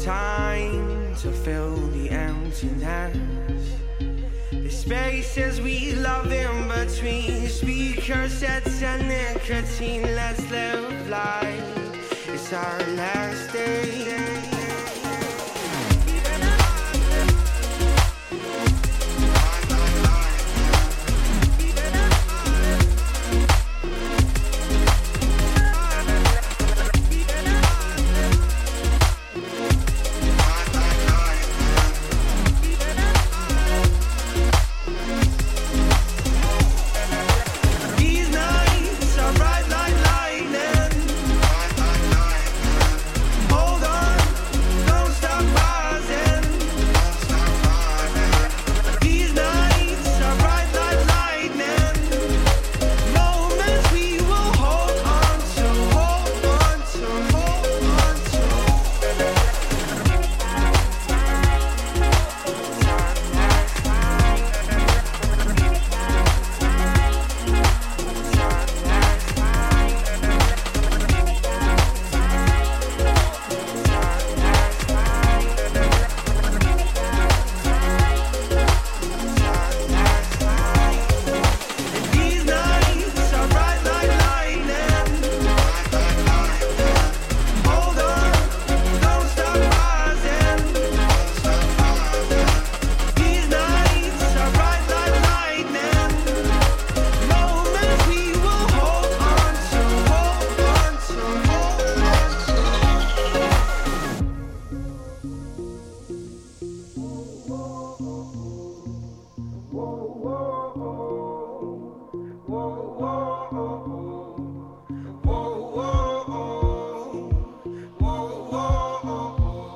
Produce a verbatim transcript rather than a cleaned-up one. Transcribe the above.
time to fill the emptiness. The spaces we love in between speaker sets and nicotine. Let's live life, it's our last day.